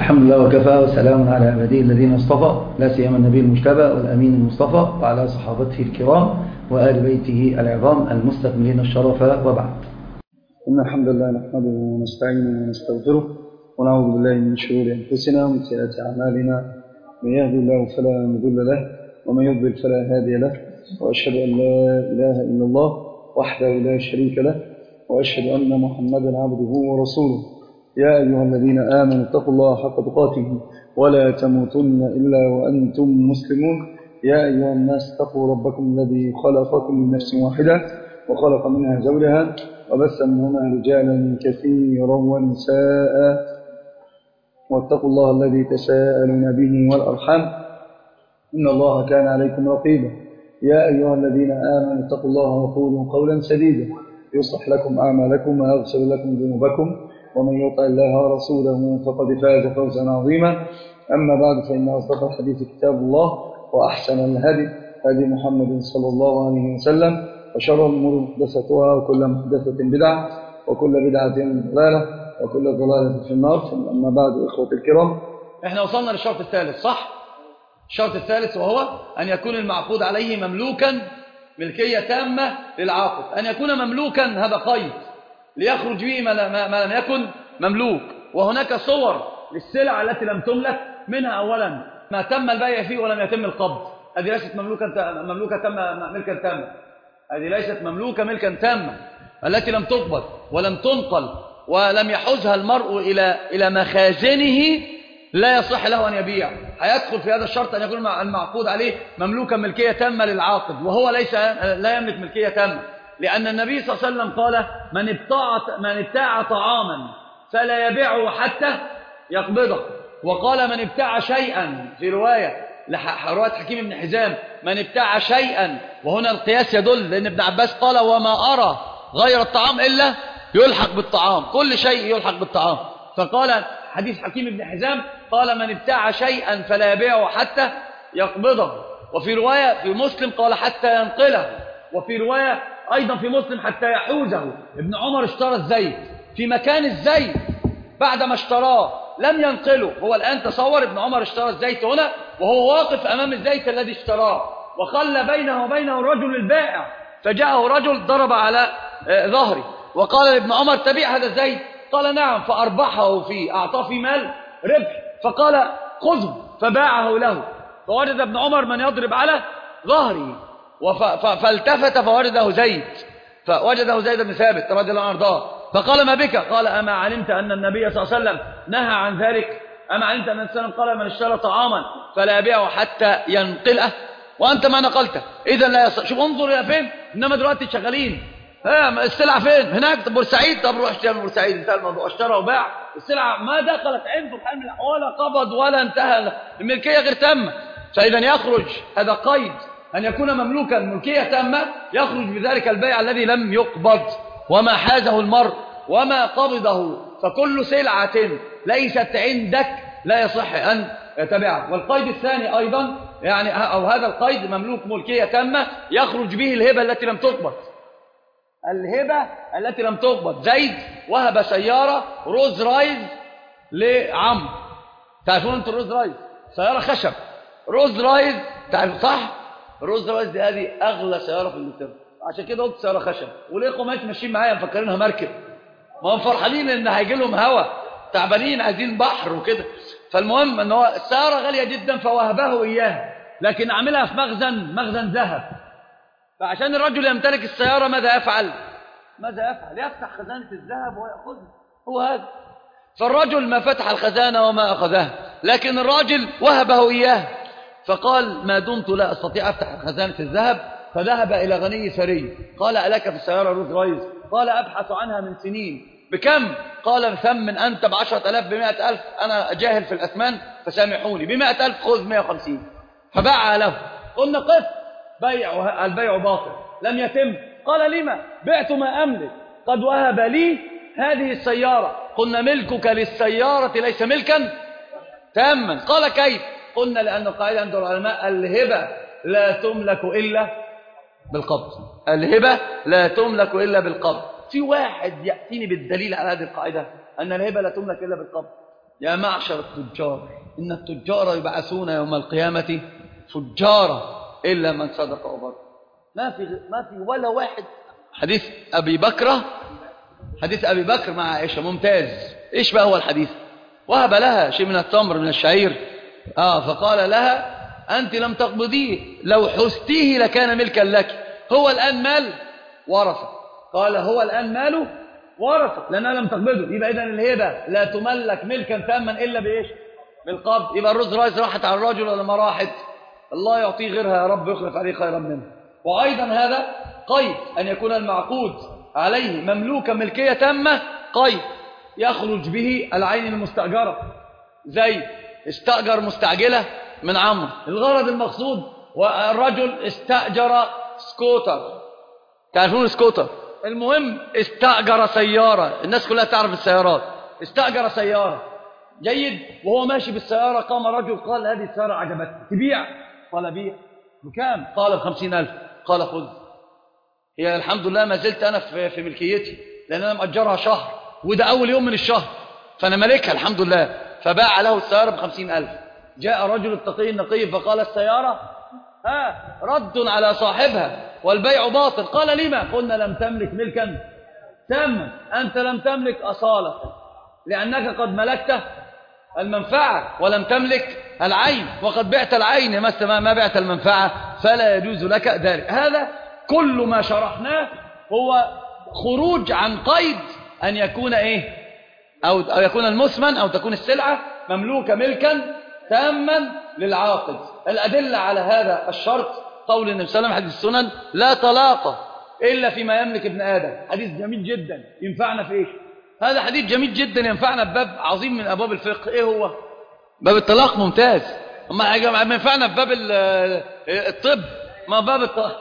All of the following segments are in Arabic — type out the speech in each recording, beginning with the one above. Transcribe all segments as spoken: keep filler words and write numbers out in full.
الحمد لله وكفى وسلام على عباده الذين اصطفى، لا سيما النبي المجتبى والأمين المصطفى وعلى صحابته الكرام وآل بيته العظام المستكملين الشرف، وبعد. إن الحمد لله نحمده ونستعينه ونستغفره ونعوذ بالله من شرور أنفسنا ومن سيئات أعمالنا، من يهدي الله فلا مضل له ومن يضلل فلا هادي له، وأشهد أن لا إله إلا الله وحده لا شريك له، وأشهد أن محمدا عبده ورسوله. يا أيها الذين آمنوا اتقوا الله حق تقاته ولا تموتن إلا وأنتم مسلمون. يا أيها الناس اتقوا ربكم الذي خلقكم من نفس واحدة وخلق منها زوجها وبث منهما رجالا كثيرا ونساء، واتقوا الله الذي تساءلون به والأرحام إن الله كان عليكم رقيبا. يا أيها الذين آمنوا اتقوا الله وقولوا قولا سديدا يصلح لكم أعمالكم ويغفر لكم ذنوبكم، ومن يطع الله ورسوله فقد فاز فوزا عظيما. أما بعد، فإن أصدق الحديث كتاب الله، وأحسن الهدي هدي محمد صلى الله عليه وسلم، وشر الأمور محدثاتها، وكل محدثة بدعة، وكل بدعة ضلالة، وكل ضلالة في النار. أما بعد، إخوة الكرام، احنا وصلنا للشرط الثالث، صح؟ الشرط الثالث وهو أن يكون المعقود عليه مملوكا ملكية تامة للعاقد. أن يكون مملوكا هذا قيد ليخرج به ما لم يكن مملوك. وهناك صور للسلع التي لم تملك، منها أولا ما تم البيع فيه ولم يتم القبض، هذه ليست مملوكا مملوكة تامة ملكا تاما، هذه ليست مملوكة ملكا تاما. التي لم تقبض ولم تنقل ولم يحوزها المرء إلى إلى مخازنه لا يصح له أن يبيع. هيدخل في هذا الشرط أن يكون المعقود عليه مملوكا ملكية تامة للعاقد، وهو ليس لا يملك ملكية تامة، لأن النبي صلى الله عليه وسلم قال: من ابتاع من ابتاع طعاما فلا يبيعه حتى يقبضه. وقال: من ابتاع شيئا، في رواية رواية حكيم بن حزام: من ابتاع شيئا، وهنا القياس يدل، لأن ابن عباس قال: وما أرى غير الطعام إلا يلحق بالطعام، كل شيء يلحق بالطعام. فقال حديث حكيم بن حزام قال: من ابتاع شيئا فلا يبيعه حتى يقبضه. وفي رواية في مسلم قال: حتى ينقله. وفي رواية أيضا في مسلم: حتى يحوزه. ابن عمر اشترى الزيت في مكان الزيت بعدما اشتراه لم ينقله. هو الآن تصور ابن عمر اشترى الزيت هنا وهو واقف أمام الزيت الذي اشتراه، وخلى بينه وبينه الرجل البائع، فجاءه رجل ضرب على ظهري وقال لابن عمر: تبيع هذا الزيت؟ قال: نعم. فأربحه فيه، أعطاه في مال ربح، فقال: خذه، فباعه له. فوجد ابن عمر من يضرب على ظهره، فالتفت فوجده زيد، فوجده زيد بن ثابت رضي الله عنه وارضاه، فقال: ما بك؟ قال: أما علمت أن النبي صلى الله عليه وسلم نهى عن ذلك؟ أما علمت أن النبي صلى الله عليه وسلم قال: من اشترى طعاما فلا يبيعه حتى ينقله، وأنت ما نقلته، إذا لا يصح. شوف انظر إلى فين. إنما دلوقتي شغالين، ها السلعة فين؟ هناك. طب بورسعيد، طب روح اشتري من بورسعيد، انتهى الموضوع، اشترى وباع السلعة، ما دخلت عنده في حال من الأحوال، ولا قبض ولا انتهى، الملكية غير تامة. فإذا يخرج هذا قيد أن يكون مملوكا ملكية تامة، يخرج بذلك البيع الذي لم يقبض، وما حازه المرء وما قبضه. فكل سلعة ليست عندك لا يصح أن يتبعها. والقيد الثاني أيضا، يعني أو هذا القيد مملوك ملكية تامة، يخرج به الهبة التي لم تقبض. الهبة التي لم تقبض، زيد وهب سيارة روز رايز لعمرو، تعرفون انتوا الروز رايز؟ سيارة خشب روز رايز، تعرف صح؟ الروز رايز دي هذه أغلى سيارة في انجلترا، عشان كده قلت سيارة خشب. وليه قومات ماشيين معايا مفكرينها مركب، ما هم فرحانين ان هيجي لهم هوا، تعبانين عايزين بحر وكده. فالمهم ان هو السيارة غالية جدا فوهبه إياها، لكن عملها في مخزن مخزن ذهب. فعشان الرجل يمتلك السيارة ماذا يفعل؟ ماذا يفعل؟ يفتح خزانة الذهب ويأخذها، هو هذا. فالرجل ما فتح الخزانة وما أخذها، لكن الراجل وهبه إياه. فقال: ما دمت لا أستطيع أفتح خزانة الذهب، فذهب إلى غني ثري. قال: ألك في السيارة روز رايز؟ قال: أبحث عنها من سنين. بكم؟ قال: ثمن أنت بعشرة ألاف، بمائة ألف، أنا جاهل في الأثمان فسامحوني، بمائة ألف خذ مائة وخمسين. فباع له. قلنا: قف، بيع، البيع باطل، لم يتم. قال: لما؟ بعت ما أملك، قد وهب لي هذه السيارة. قلنا: ملكك للسيارة ليس ملكا تاما. قال: كيف؟ قلنا: لأن القاعدة عند العلماء: الهبة لا تملك إلا بالقبض، الهبة لا تملك إلا بالقبض. في واحد يأتيني بالدليل على هذه القاعدة أن الهبة لا تملك إلا بالقبض؟ يا معشر التجار إن التجار يبعثون يوم القيامة فجارا إلا من صدق وبر. ما في ما في ولا واحد. حديث أبي بكر حديث أبي بكر مع عائشة ممتاز. إيش بقى هو الحديث؟ وهب لها شيء من التمر من الشعير آه فقال لها أنت لم تقبضيه، لو حستيه لكان ملكا لك، هو الآن مال ورثة. قال هو الآن ماله ورثة لأنها لم تقبضه. يبقى إذن الهبة لا تملك ملكا تاما إلا بإيش؟ بالقبض. يبقى الرز رايز راحت على الرجل ولا ما راحت؟ الله يعطيه غيرها يا رب يخلف عليه خيرا منه. وأيضا هذا قيد أن يكون المعقود عليه مملوكا ملكية تامة، قيد يخرج به العين المستأجرة، زي استأجر مستعجلة من عمرو، الغرض المقصود والرجل استأجر سكوتر، تعرفون السكوتر؟ المهم استأجر سيارة، الناس كلها تعرف السيارات، استأجر سيارة جيد، وهو ماشي بالسيارة قام رجل قال هذه السيارة عجبتني تبيع؟ قال بيع. بكام؟ قال بخمسين ألف. قال خذ. هي الحمد لله ما زلت أنا في, في ملكيتي لأن أنا مأجرها شهر وده أول يوم من الشهر فأنا ملكها الحمد لله. فباع له السيارة بخمسين ألف. جاء رجل التقي النقي فقال السيارة ها رد على صاحبها والبيع باطل. قال لما؟ قلنا لم تملك ملكا تاما، أنت لم تملك أصالة لأنك قد ملكت المنفعة ولم تملك العين، وقد بعت العين مثل ما بعت المنفعة، فلا يجوز لك ذلك. هذا كل ما شرحناه هو خروج عن قيد أن يكون إيه أو, أو يكون المثمن أو تكون السلعة مملوكة ملكا تاما للعاقد. الأدلة على هذا الشرط قول النبي صلى الله عليه وسلم حديث السنن لا طلاق إلا فيما يملك ابن آدم. حديث جميل جدا ينفعنا في إيش؟ هذا حديث جميل جدا ينفعنا بباب عظيم من أبواب الفقه. إيه هو؟ باب الطلاق. ممتاز. ما ينفعنا في باب الطب، ما باب الطلاق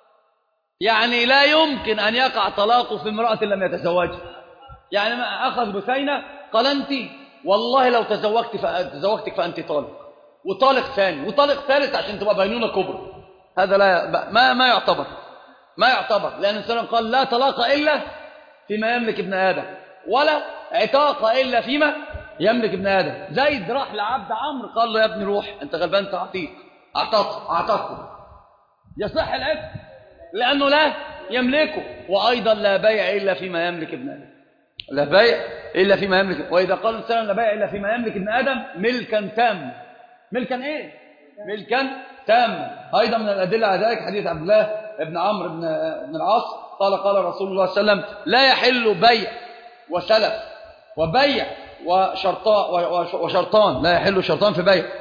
يعني لا يمكن أن يقع طلاقه في امرأة لم يتزوجها. يعني ما أخذ بثينة قال أنت والله لو تزوجت تزوجتك فأنت طالق، وطالق ثاني وطالق ثالث عشان تبقى بينونة كبرى. هذا لا ما ما يعتبر ما يعتبر لأن السلام قال لا طلاق إلا فيما يملك ابن آدم، ولا عتاق إلا فيما يملك ابن آدم. زيد راح لعبد عمرو قال له يا ابني روح أنت غلبان تعطيك، أعطاك أعطاك يصح العتق لأنه لا يملكه. وأيضا لا بيع إلا فيما يملك ابن آدم، لا بيع إلا فيما يملك. وإذا قال السلام لا بيع إلا فيما يملك ابن آدم ملكا تام. ملكا إيه؟ ملكا تام. أيضا من الأدلة على ذلك حديث عبد الله بن عمرو بن العاص قال قال رسول الله صلى الله عليه وسلم لا يحل بيع وسلف وبيع وشرطان وشرطان لا يحل شرطان في بيع.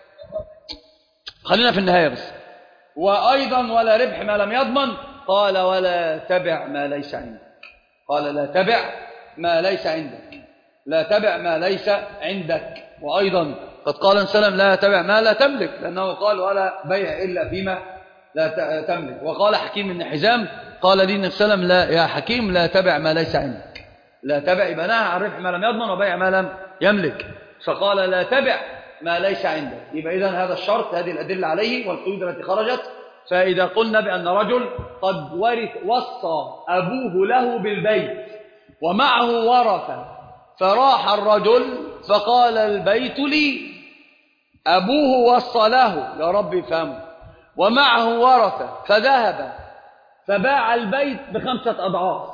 خلينا في النهاية بس. وأيضا ولا ربح ما لم يضمن. قال ولا تبع ما ليس عندك. قال لا تبع ما ليس عندك، لا تبع ما ليس عندك. وأيضا قد قال السلام لا تبع ما لا تملك، لأنه قال ولا بيع إلا فيما لا تملك. وقال حكيم بن حزام قال لي النبي صلى الله عليه وسلم لا يا حكيم لا تبع ما ليس عندك. لا تبع يبقى نهى عن ربح ما لم يضمن وبيع ما لم يملك، فقال لا تبع ما ليس عندك. يبقى إذن هذا الشرط هذه الأدلة عليه والقيود التي خرجت. فإذا قلنا بأن رجل قد ورث وصى أبوه له بالبيت ومعه ورثة فراح الرجل فقال البيت لي، أبوه وصى له يا رب يفهمه ومعه ورثة فذهب فباع البيت بخمسة أضعاف.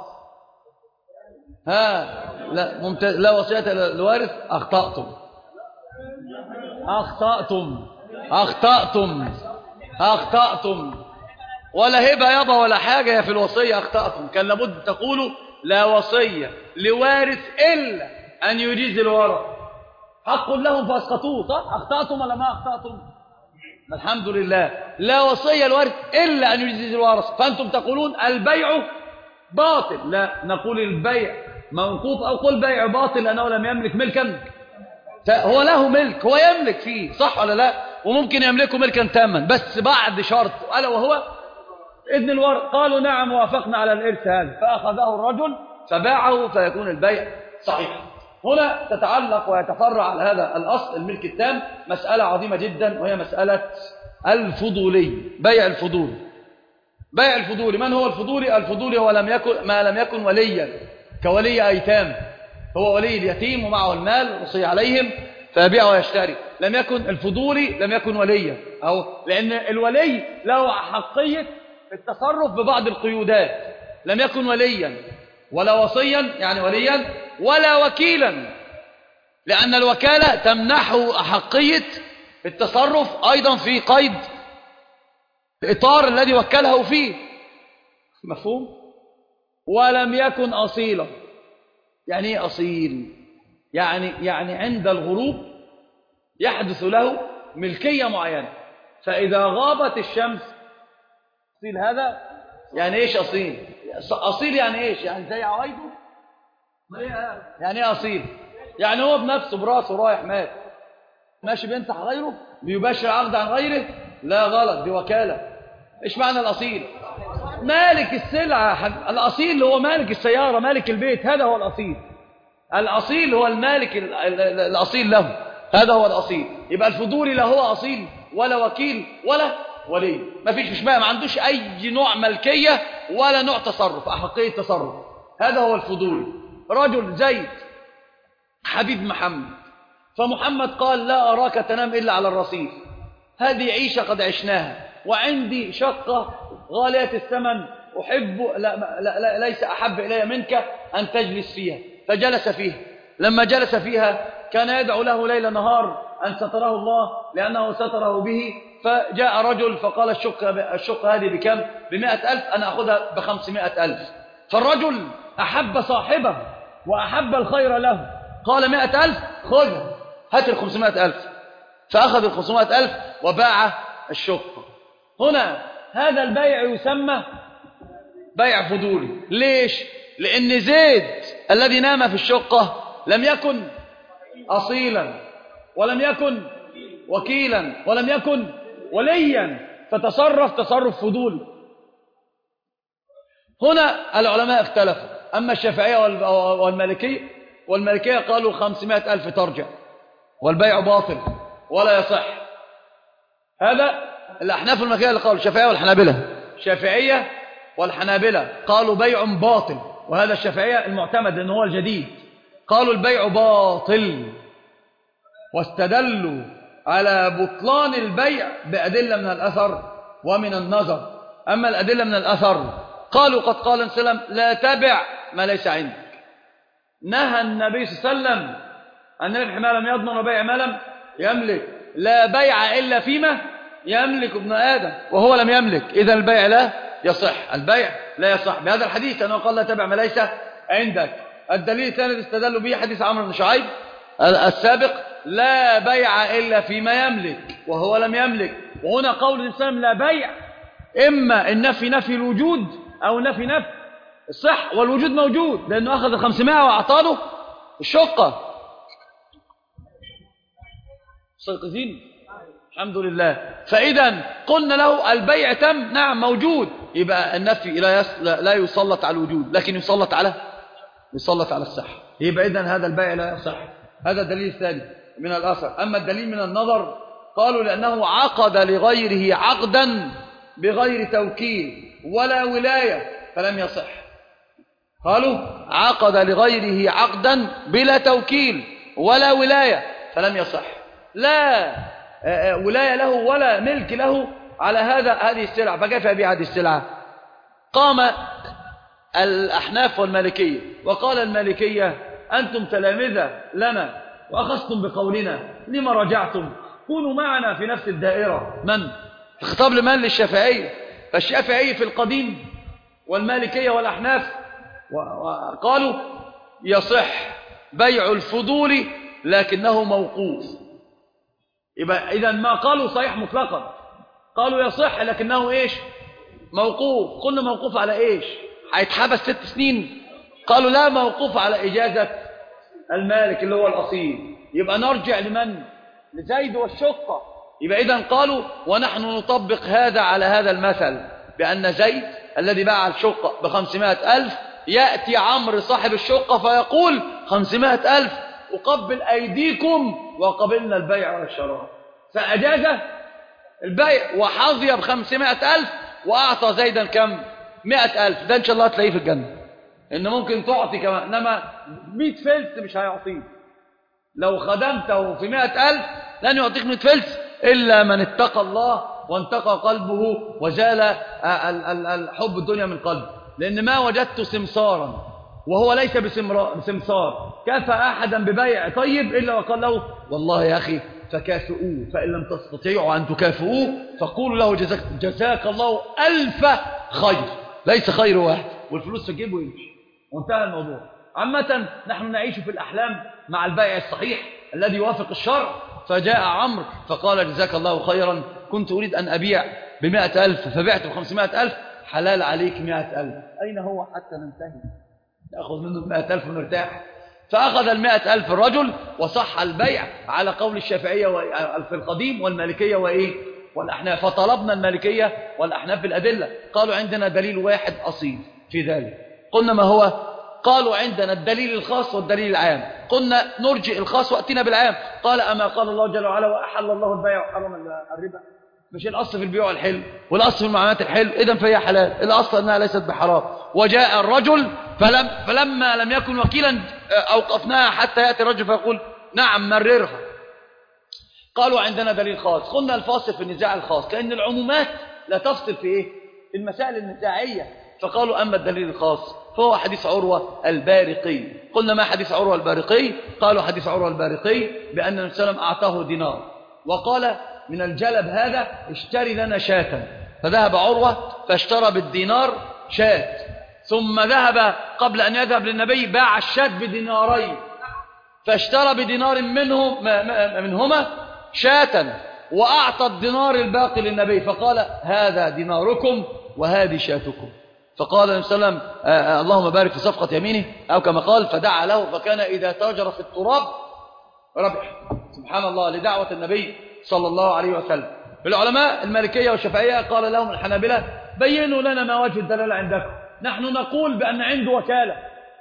ها لا ممتاز. لا وصية للوارث. أخطأتم أخطأتم أخطأتم أخطأتم. ولا هبة يابا ولا حاجة في الوصية. أخطأتم. كان لابد تقولوا لا وصية لوارث إلا أن يجيز الورث. حق لهم فأسقطوه. صح؟ أخطأتم ولا ما أخطأتم؟ الحمد لله. لا وصية الوارث إلا أن يجيز الورث. فأنتم تقولون البيع باطل. لا نقول البيع منقوط أو قل بيع باطل لأنه لم يملك ملكا. هو له ملك، هو يملك فيه صح ولا لا؟ وممكن يملكه ملكا تاما بس بعد شرط ألا وهو إذن الورث. قالوا نعم وافقنا على الإرث هذا، فأخذه الرجل فباعه فيكون البيع صحيح. هنا تتعلق ويتفرع على هذا الأصل الملك التام مسألة عظيمة جدا، وهي مسألة الفضولي. بيع الفضول. بيع الفضولي. من هو الفضولي؟ الفضولي هو لم يكن ما لم يكن وليا كولي أيتام هو ولي اليتيم ومعه المال وصي عليهم فيبيع ويشتري. لم يكن الفضولي لم يكن وليا، أو لأن الولي له حقية التصرف ببعض القيودات. لم يكن وليا ولا وصيا يعني وليا ولا وكيلا، لأن الوكالة تمنحه أحقية التصرف أيضا في قيد الإطار الذي وكله فيه. مفهوم؟ ولم يكن أصيلا. يعني إيه أصيل؟ يعني يعني عند الغروب يحدث له ملكية معينة، فإذا غابت الشمس أصيل. هذا يعني إيش أصيل؟ أصيل يعني إيش؟ يعني زي عوايده؟ يعني إيه أصيل؟ يعني هو بنفسه براسه رايح مات ماشي بينصح غيره، بيباشر عقد عن غيره، لا غلط، دي وكالة. إيش معنى الأصيل؟ مالك السلعة. الأصيل هو مالك السيارة، مالك البيت، هذا هو الأصيل. الأصيل هو المالك الأصيل له، هذا هو الأصيل. يبقى الفضولي لا هو أصيل ولا وكيل ولا ولي، ما فيش، مش بقى، ما عندوش أي نوع ملكية ولا نوع تصرف، أحقية تصرف. هذا هو الفضولي. رجل زيد حبيب محمد، فمحمد قال لا أراك تنام إلا على الرصيف، هذه عيشة قد عشناها، وعندي شقة غالية الثمن أحب لا لا لا ليس أحب إلي منك أن تجلس فيها، فجلس فيها. لما جلس فيها كان يدعو له ليل نهار أن ستره الله لأنه ستره به. فجاء رجل فقال الشقة, الشقة هذه بكم؟ بمائة ألف، أنا أخذها بخمسمائة ألف. فالرجل أحب صاحبه وأحب الخير له، قال مائة ألف خذها، هات الخمسمائة ألف. فأخذ الخمسمائة ألف وباع الشقة. هنا هذا البيع يسمى بيع فضولي. ليش؟ لأن زيد الذي نام في الشقة لم يكن أصيلا ولم يكن وكيلا ولم يكن وليا، فتصرف تصرف فضولي. هنا العلماء اختلفوا، أما الشافعية والمالكية والمالكية قالوا خمسمائة ألف ترجع والبيع باطل ولا يصح. هذا الأحناف والمالكية اللي قالوا. الشافعية والحنابلة، الشافعية والحنابلة قالوا بيع باطل، وهذا الشافعية المعتمد لأنه هو الجديد، قالوا البيع باطل، واستدلوا على بطلان البيع بأدلة من الأثر ومن النظر. أما الأدلة من الأثر قالوا قد قال سلم لا تبع ما ليس عندك. نهى النبي صلى الله عليه وسلم أن ربح ما لم يضمن وبيع ما لم يملك. لا بيع إلا فيما يملك ابن آدم وهو لم يملك، إذا البيع لا يصح، البيع لا يصح بهذا الحديث أنه قال لا تبع ما ليس عندك. الدليل الثاني استدلوا به حديث عمرو بن شعيب السابق، لا بيع إلا فيما يملك وهو لم يملك. وهنا قول الإنسان لا بيع، إما النفي نفي الوجود أو نفي نفي الصح، والوجود موجود لأنه أخذ خمسمائة وأعطاله الشقة. صدقين الحمد لله. فإذا قلنا له البيع تم، نعم موجود، يبقى النفي لا, يس... لا يسلط على الوجود لكن يسلط على يسلط على الصحة، يبقى إذن هذا البيع لا يصح. هذا الدليل الثاني من الأثر. أما الدليل من النظر قالوا لأنه عقد لغيره عقدا بغير توكيل ولا ولاية فلم يصح. قالوا عقد لغيره عقدا بلا توكيل ولا ولاية فلم يصح، لا ولاية له ولا ملك له على هذا هذه السلعة، فكيف يبيع هذه السلعة؟ قام الأحناف والمالكية وقال المالكية أنتم تلامذة لنا وأخذتم بقولنا، لما رجعتم؟ كونوا معنا في نفس الدائرة. من؟ الخطاب لمن؟ للشافعية. فالشافعية في القديم والمالكية والأحناف وقالوا يصح بيع الفضول لكنه موقوف. يبقى إذا ما قالوا صحيح مطلقا، قالوا يصح لكنه إيش؟ موقوف. قلنا موقوف على إيش؟ هيتحبس ست سنين؟ قالوا لا، موقوف على إجازة المالك اللي هو الأصيل. يبقى نرجع لمن؟ لزيد والشقة. يبقى إذن قالوا ونحن نطبق هذا على هذا المثل، بأن زيد الذي باع الشقة بخمسمائة ألف يأتي عمرو صاحب الشقة فيقول خمسمائة ألف أقبل أيديكم وقبلنا البيع والشراء، فأجاز البيع وحظي بخمسمائة ألف وأعطى زيدا كم؟ مائة ألف. ده إن شاء الله تلاقيه في الجنة إن ممكن تعطي كمان، إنما مئة فلس مش هيعطيك. لو خدمته في مئة ألف لن يعطيك مئة فلس إلا من اتقى الله وانتقى قلبه وزال الحب الدنيا من قلبه. لأن ما وجدت سمسارا وهو ليس بسمسار كافى أحدا ببيع طيب إلا وقال له والله يا أخي فكافئوه، فإن لم تستطيعوا أن تكافئوه فقولوا له جزاك, جزاك الله ألف خير، ليس خير واحد، والفلوس تجيبه ويمشي وانتهى الموضوع. عامة نحن نعيش في الأحلام مع البيع الصحيح الذي يوافق الشرع. فجاء عمرو فقال جزاك الله خيرا، كنت أريد أن أبيع بمائة ألف فبعت بخمسمائة ألف، حلال عليك مائة ألف. أين هو حتى ننتهي؟ نأخذ منه مائة ألف ونرتاح. فأخذ المائة ألف الرجل وصح البيع على قول الشافعية في القديم والمالكية وإيه والأحناف. فطلبنا المالكية والأحناف بالأدلة، قالوا عندنا دليل واحد أصيل في ذلك. قلنا ما هو؟ قالوا عندنا الدليل الخاص والدليل العام. قلنا نرجئ الخاص وأتينا بالعام. قال أما قال الله جل وعلا وأحل الله البيع وحرم الربا؟ مش الأصل في البيوع الحل والأصل في المعاملات الحل، إذن فهي حلال، الأصل أنها ليست بحرام. وجاء الرجل فلم فلما لم يكن وكيلا أوقفناها حتى يأتي الرجل فيقول نعم مررها. قالوا عندنا دليل خاص. قلنا الفاصل في النزاع الخاص، كأن العمومات لا تفصل في إيه؟ في المسائل النزاعية. فقالوا أما الدليل الخاص فهو حديث عروة البارقي. قلنا ما حديث عروة البارقي؟ قالوا حديث عروة البارقي بأن النبي صلى الله عليه وسلم أعطاه دينار وقال من الجلب هذا اشتري لنا شاة، فذهب عروة فاشترى بالدينار شاة، ثم ذهب قبل أن يذهب للنبي باع الشاة بدينارين، فاشترى بدينار منهم منهما شاة وأعطى الدينار الباقي للنبي، فقال هذا ديناركم وهذه شاتكم. فقال النبي صلى الله عليه وسلم اللهم بارك في صفقة يمينه أو كما قال، فدعا له فكان إذا تاجر في التراب ربح. سبحان الله، لدعوة النبي صلى الله عليه وسلم. العلماء المالكية والشافعية قال لهم الحنابلة بينوا لنا ما وجه الدلالة عندكم، نحن نقول بأن عنده وكالة.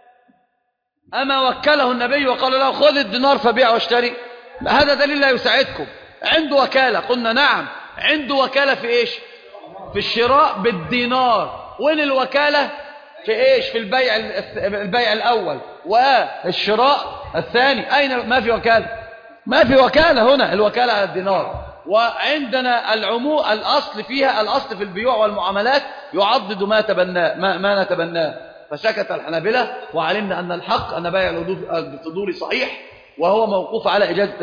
أما وكله النبي وقال له خذ الدينار فبيع واشتري؟ هذا دليل لا يساعدكم. عنده وكالة. قلنا نعم عنده وكالة في إيش؟ في الشراء بالدينار. وين الوكالة؟ في إيش؟ في البيع البيع الأول والشراء الثاني. أين؟ ما في وكالة، ما في وكالة هنا، الوكالة على الدينار. وعندنا العموم الأصل فيها، الأصل في البيوع والمعاملات يعضد ما تبناه ما, ما نتبناه. فسكت الحنابلة وعلمنا أن الحق أن بيع الفضول صحيح وهو موقوف على إجازة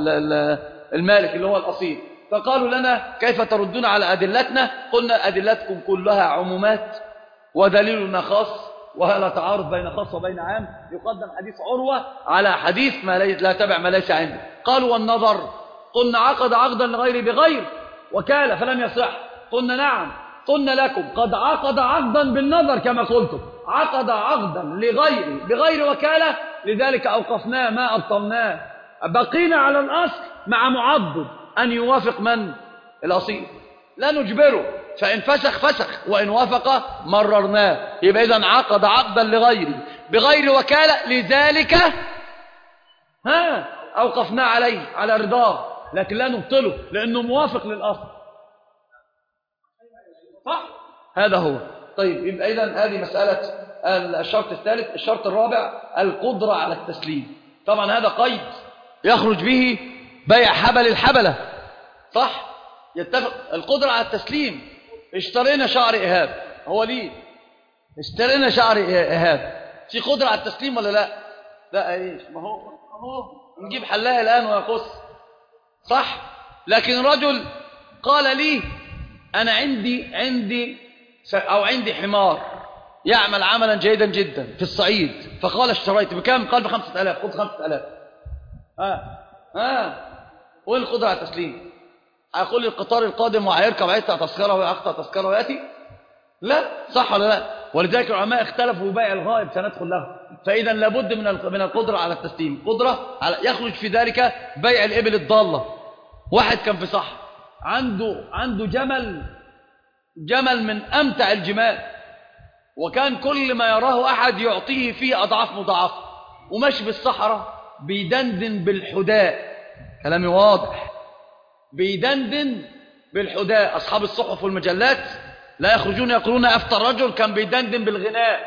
المالك اللي هو الأصيل. فقالوا لنا كيف تردون على أدلتنا؟ قلنا أدلتكم كلها عمومات ودليلنا خاص، وهذا تعارض بين خاص وبين عام. يقدم حديث عروة على حديث ما لا تبع ما ليس عنده. قالوا والنظر؟ قلنا عقد عقدا لغير بغير وكالة فلم يصح. قلنا نعم. قلنا لكم قد عقد عقدا بالنظر كما قلتم، عقد عقدا لغير بغير وكالة، لذلك أوقفناه ما أبطلناه، بقينا على الأصل مع معضد أن يوافق من؟ الأصيل، لا نجبره، فإن فسخ فسخ وإن وافق مررناه. يبقى إذن عقد عقدا لغيره بغير وكالة، لذلك ها أوقفنا عليه على رضاه، لكن لا نبطله لأنه موافق للأصل. صح؟ هذا هو. طيب يبقى إذن هذه مسألة الشرط الثالث. الشرط الرابع القدرة على التسليم. طبعا هذا قيد يخرج به بيع حبل الحبلة. صح؟ يتفق القدرة على التسليم. اشترينا شعر إيهاب، هو ليه اشترينا شعر إيهاب، في قدرة على التسليم ولا لا؟ لا. ايش ما هو هو نجيب حلاق الآن ويقص. صح؟ لكن رجل قال لي أنا عندي عندي أو عندي حمار يعمل عملا جيدا جدا في الصعيد، فقال اشتريت بكم؟ قال بخمسة آلاف. خذ خمسة آلاف. آه آه وين القدرة على التسليم؟ هيقول لي القطار القادم وهيركب هيدفع تذكره ويقطع تذكره وياتي؟ لا. صح ولا لا؟ ولذلك العلماء اختلفوا في بيع الغائب، سندخل له. فاذا لابد من من القدره على التسليم. قدره على يخرج في ذلك بيع الابل الضاله. واحد كان في صح عنده عنده جمل جمل من امتع الجمال، وكان كل ما يراه احد يعطيه فيه اضعاف مضاعفه، وماشي بالصحراء بيدندن بالحداء. كلامي واضح. بيدندن بالحداء. أصحاب الصحف والمجلات لا يخرجون يقولون أفتى الرجل كان بيدندن بالغناء.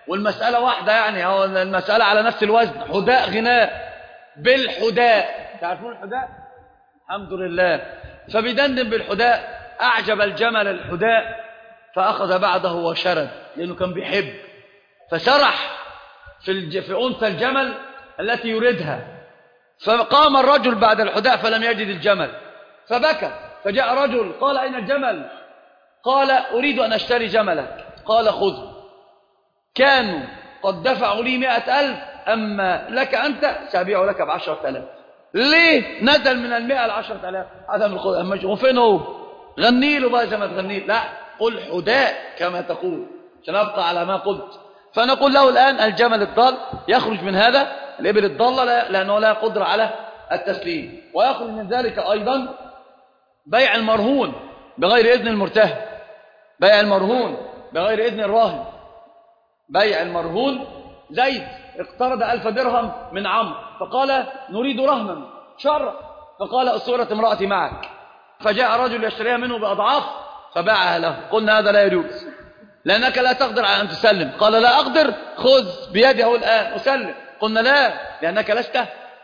والمسألة واحدة يعني، هو المسألة على نفس الوزن، حداء غناء بالحداء. تعرفون الحداء؟ الحمد لله. فبيدندن بالحداء، أعجب الجمل الحداء فأخذ بعده وشرد، لأنه كان بيحب، فسرح في, الج... في أنثى الجمل التي يريدها. فقام الرجل بعد الحداء فلم يجد الجمل فبكى، فجاء رجل قال أين الجمل؟ قال أريد أن أشتري جملك. قال خذه، كانوا قد دفعوا لي مئة ألف، أما لك أنت سأبيع لك بعشرة ألاف. ليه نزل من المئة لعشرة ألاف؟ عدم الخذ. وفين هو؟ غني له بقى زي ما تغني، لا قل حداء كما تقول عشان أبقى على ما قلت. فنقول له الآن الجمل الضال يخرج من هذا، الإبل الضالة لأنه لا قدر على التسليم. ويخرج من ذلك أيضا بيع المرهون بغير إذن المرتهن، بيع المرهون بغير إذن الراهن. بيع المرهون، زيد اقترض ألف درهم من عمرو فقال نريد رهنا شرع، فقال أسورة امرأتي معك، فجاء رجل يشتريها منه بأضعاف فباعها له. قلنا هذا لا يجوز لأنك لا تقدر على أن تسلم. قال لا أقدر، خذ بيده الآن أسلم. قلنا لا، لأنك لست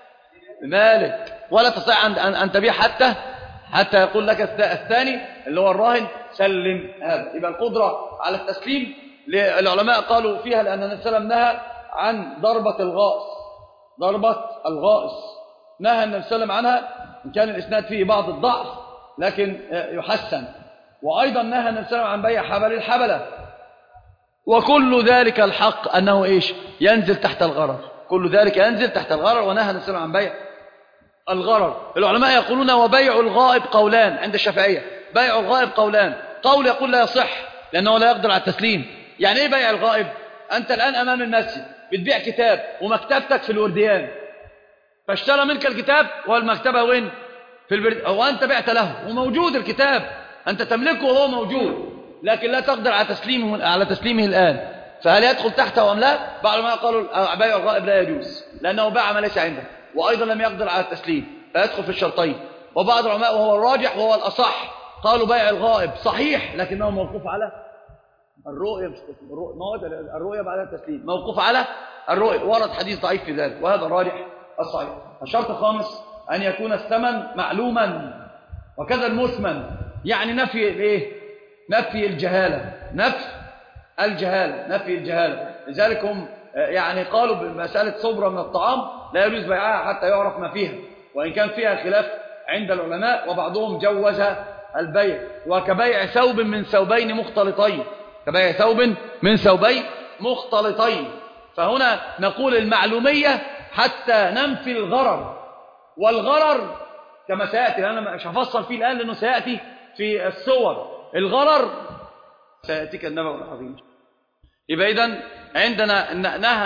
مالك ولا تستطيع أن تبيع حتى حتى يقول لك الثاني اللي هو الراهن سلم هذا. يبقى القدرة على التسليم العلماء قالوا فيها لأن النبي صلى الله عليه وسلم نهى عن ضربة الغائص، ضربة الغائص نهى النبي صلى الله عليه وسلم عنها، إن كان الإسناد فيه بعض الضعف لكن يحسن. وأيضا نهى النبي صلى الله عليه وسلم عن بيع حبل الحبلة. وكل ذلك الحق أنه إيش؟ ينزل تحت الغرر، كل ذلك ينزل تحت الغرر. ونهى النبي صلى الله عليه وسلم عن بيع الغرر. العلماء يقولون وبيع الغائب قولان عند الشافعية، بيع الغائب قولان، قول يقول لا يصح لأنه لا يقدر على التسليم. يعني إيه بيع الغائب؟ أنت الآن أمام المسجد بتبيع كتاب ومكتبتك في الورديان، فاشترى منك الكتاب والمكتبة وين؟ في البرد، وأنت بعت له وموجود الكتاب، أنت تملكه وهو موجود لكن لا تقدر على تسليمه على تسليمه الآن، فهل يدخل تحته أم لا؟ بعض العلماء قالوا بيع الغائب لا يجوز لأنه باع ما ليس عنده وأيضا لم يقدر على التسليم فيدخل في الشرطين. وبعض العلماء وهو الراجح وهو الأصح قالوا بيع الغائب صحيح لكنه موقوف على الرؤية، الرؤية بعد التسليم موقوف على الرؤية، ورد حديث ضعيف في ذلك وهذا الراجح الصحيح. الشرط الخامس أن يكون الثمن معلوما، وكذا المثمن، يعني نفي الايه؟ نفي الجهالة، نفي الجهالة، نفي الجهالة. لذلك هم يعني قالوا بمسألة صبرة من الطعام لا يجوز بيعها حتى يعرف ما فيها، وإن كان فيها خلاف عند العلماء وبعضهم جوز البيع. وكبيع ثوب من ثوبين مختلطين، كبيع ثوب من ثوبين مختلطين. فهنا نقول المعلومية حتى ننفي الغرر، والغرر كما سيأتي، أنا مش هفصل فيه الآن لأنه سيأتي في الصور. الغرر سيأتيك النبأ العظيم. يبقى إذن عندنا نهى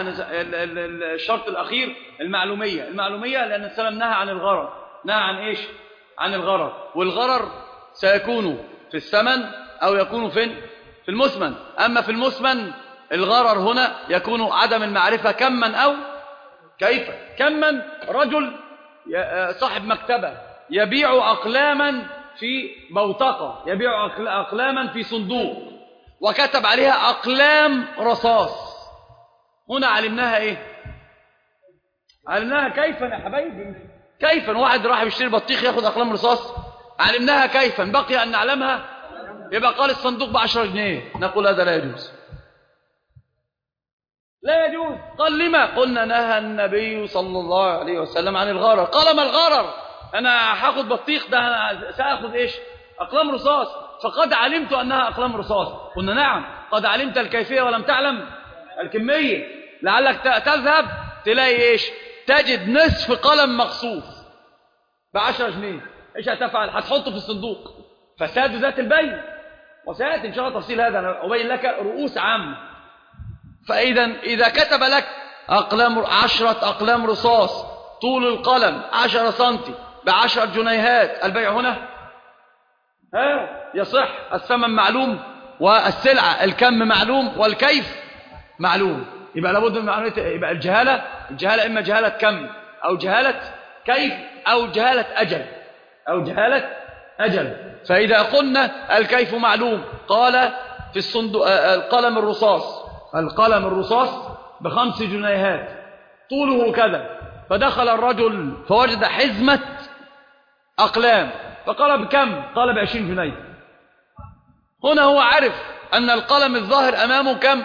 الشرط الأخير المعلومية، المعلومية لأن السلام نهى عن الغرر، نهى عن إيش؟ عن الغرر. والغرر سيكون في الثمن أو يكون فين؟ في المثمن. أما في المثمن الغرر هنا يكون عدم المعرفة كما أو كيف. كما رجل صاحب مكتبة يبيع أقلاما في بوتقة، يبيع أقلاما في صندوق وكتب عليها أقلام رصاص، هنا علمناها إيه؟ علمناها كيفا يا حبايبي، كيفا. واحد راح يشتري بطيخ ياخد أقلام رصاص، علمناها كيفا، بقي أن نعلمها. يبقى قال الصندوق بعشرة جنيه، نقول هذا لا يجوز، لا يجوز. قال لما؟ قلنا نهى النبي صلى الله عليه وسلم عن الغرر. قال ما الغرر؟ أنا هاخد بطيخ ده، أنا سأخذ إيش؟ أقلام رصاص، فقد علمت أنها أقلام رصاص. قلنا نعم، قد علمت الكيفية ولم تعلم الكمية. لعلك تذهب تلاقي إيش؟ تجد نصف قلم مخصوف بعشرة جنيه، إيش هتفعل؟ هتحطه في الصندوق، فساد ذات البين. وسيأتي إن شاء الله تفصيل هذا، أنا أبين لك رؤوس عامة. فإذا إذا كتب لك أقلام عشرة أقلام رصاص طول القلم عشرة سنتي بعشرة جنيهات، البيع هنا ها يصح، الثمن معلوم والسلعة الكم معلوم والكيف معلوم. يبقى لابد من معلومات. يبقى الجهالة، الجهالة إما جهالة كم أو جهالة كيف أو جهالة أجل أو جهالة أجل. فإذا قلنا الكيف معلوم، قال في الصندوق القلم الرصاص القلم الرصاص بخمس جنيهات طوله كذا، فدخل الرجل فوجد حزمة أقلام فقال بكم؟ قال بعشرين جنيه. هنا هو عرف أن القلم الظاهر أمامه كم؟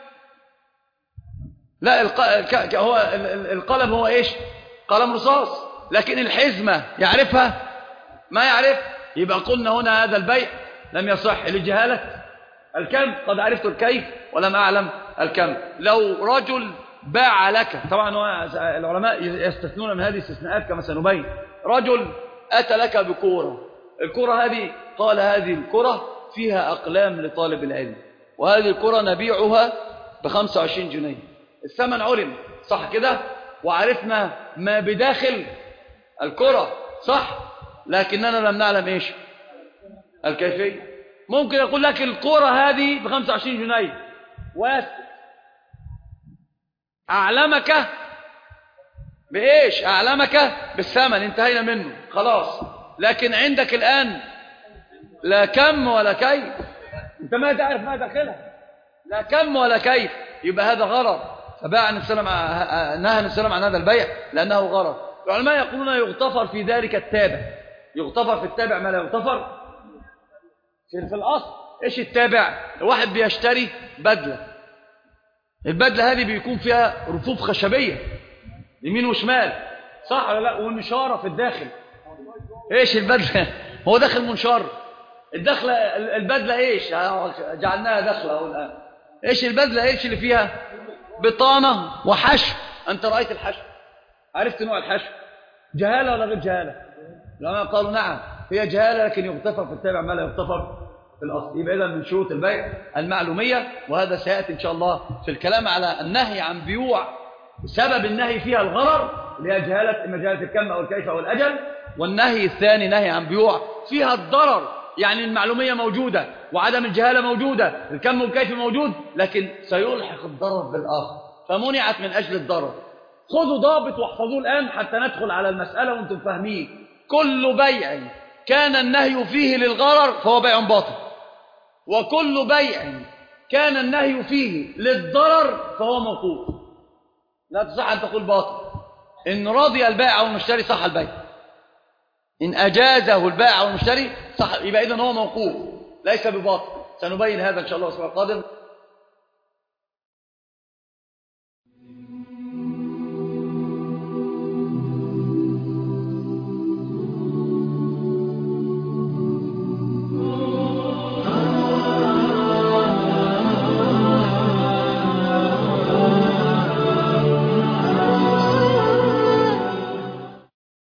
لا الق... هو القلم هو إيش؟ قلم رصاص، لكن الحزمة يعرفها؟ ما يعرف. يبقى قلنا هنا هذا البيع لم يصح لجهالة الكم. قد عرفت الكيف ولم أعلم الكم. لو رجل باع لك، طبعا العلماء يستثنون من هذه الاستثناءات كما سنبين، رجل أتى لك بكورة، الكورة هذه قال هذه الكورة فيها أقلام لطالب العلم، وهذه الكرة نبيعها بخمسة وعشرين جنيه. الثمن علم صح كده، وعرفنا ما بداخل الكرة صح، لكننا لم نعلم إيش الكيفية. ممكن يقول لك الكرة هذه بخمسة وعشرين جنيه ويسكت، أعلمك بإيش؟ أعلمك بالثمن، انتهينا منه خلاص. لكن عندك الآن لا كم ولا كيف، انت ما تعرف ما داخلها، لا كم ولا كيف، يبقى هذا غرض. فباع النبي صلى الله عليه وسلم، نهى النبي صلى الله عليه وسلم عن هذا البيع لأنه غرض. العلماء يقولون يغتفر في ذلك التابع، يغتفر في التابع ما لا يغتفر في الأصل. إيش التابع؟ واحد بيشتري بدلة، البدلة هذه بيكون فيها رفوف خشبية يمين وشمال صح ولا لا، والنشارة في الداخل. إيش البدلة؟ هو داخل منشار. الدخلة البدلة إيش؟ جعلناها دخلة الآن. إيش البدلة؟ إيش اللي فيها؟ بطانة وحشو. أنت رأيت الحشو، عرفت نوع الحشو، جهالة ولا غير جهالة؟ العلماء قالوا نعم هي جهالة، لكن يغتفر في التابع ما لا يغتفر في الأصل. يبقى إذا من شروط البيع المعلومية، وهذا سيأتي إن شاء الله في الكلام على النهي عن بيوع سبب النهي فيها الغرر اللي هي جهالة، إما جهالة الكم أو الكيف أو الأجل. والنهي الثاني نهي عن بيوع فيها الضرر، يعني المعلومية موجودة وعدم الجهالة موجودة، الكم والكيف موجود، لكن سيلحق الضرر بالآخر فمنعت من أجل الضرر. خذوا ضابط واحفظوه الآن حتى ندخل على المسألة وانتم فاهمين. كل بيع كان النهي فيه للغرر فهو بيع باطل، وكل بيع كان النهي فيه للضرر فهو موقوف. لا تصح أن تقول باطل. إن رضي البائع والمشتري صح البيع، إن أجازه البائع والمشتري صح، يبقى إذن هو موقوف ليس بباطل. سنبين هذا إن شاء الله الأسبوع القادم.